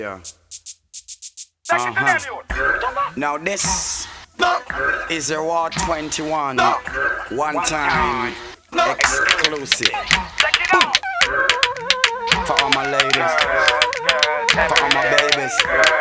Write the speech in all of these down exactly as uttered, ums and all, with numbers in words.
Yeah. Uh-huh. Now this is a Raw twenty-one one time exclusive for all my ladies, for all my babies,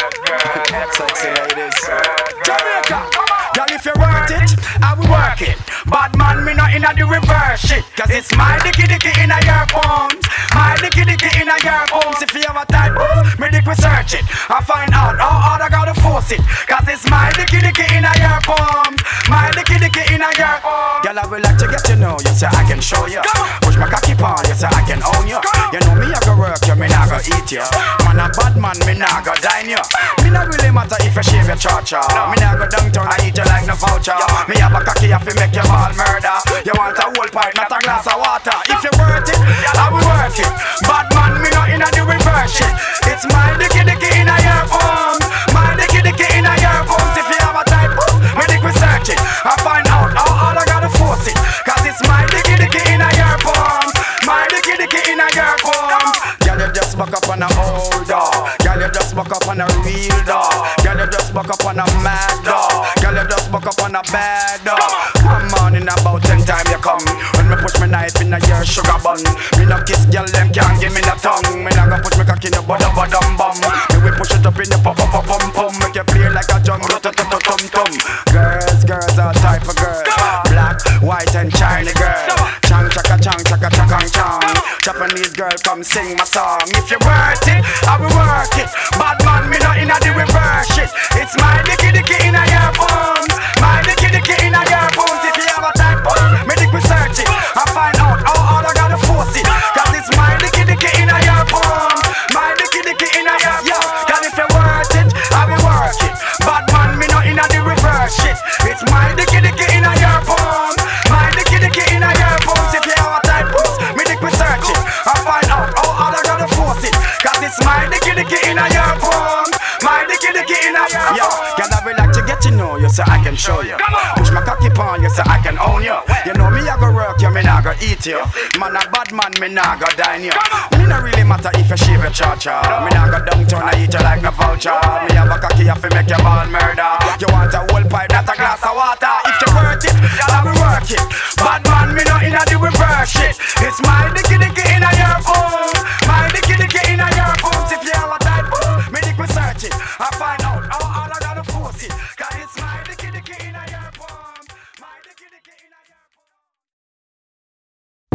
sexy ladies. Jamaica, girl, if you worth it, I will work it. Bad man, me not inna the reverse shit, cause it's my dicky dicky inna your palms, my dicky dicky inna your palms. If you have a tight puss, me dick we search it. I find out how hard I gotta force it, cause it's my dicky dicky inna your palms, my dicky dicky inna your palms. Girl, I would like to get to know you, so I can show you. Push my cocky on you, so I can own you. You know me, I go work you, me nah go eat you. Man a bad man, me nah go dine you. Me not really matter if you shave your cha-cha. Me nah go downtown, I eat you like no voucher. Me have a cocky, I fi make you all murder. You want a whole pint, not a glass of water. If you worth it, I will work it. Bad man, me not inna the reverse shit. It's my dicky dicky inna your palms, my dicky dicky inna your palms. If you have a type puss, me dick we search it. I find out how hard I gotta force it, cause it's my dicky dicky inna your palms, my dicky dicky inna your palms. Girl, you just buck up on a old dog. Girl, you just buck up on a real dog. Girl, you just buck up on a mad dog. Girl, you just buck up on a bad dog. Come on, in about ten time you come. When me push my knife in a your sugar bun, me no kiss girl, them can't give me no tongue. Me nah go push me cock in your bada bada bum. Me we push it up in your pop pop pop pum pum. Make you play like a drum, tum tum tum tum tum. Girls, girls, all type of girls. Black, white and Chinese girl. Chang chaka chang chaka chakang chang. Japanese girl, come sing my song. If you worth it, I will work it. Bad man, me not inna the reverse shit. It's my dicky dicky inna your palms, my dicky dicky inna your palms. If you have a type puss, me dick we search it. I find out how hard I gotta force it, cause it's my dicky dicky inna your palms, my dicky dicky inna your. Yo, girl, if you worth it, I will work it. Bad man, me not inna the reverse shit. It's my dicky dicky inna your palms, my dicky dicky inna your palms. If you have a type puss, me dick we search it. I find out how hard I gotta force it, cause it's my dicky dicky inna your palms, my dicky dicky inna your. Yo, girl, I would like to get to know you so I can show you. Push my cocky on you so I can own you. You know me, I go work you, me nah go eat you. Man a bad man, me nah go dine you. Me not really matter if you shave your cha-cha. Me nah go downtown, I eat you like no voucher. Me have a cocky, I fi make you all murder. You want a whole pipe, not a glass of water. If you worth it, I will work it. Bad man, me not inna the reverse shit. It's my dicky dicky inna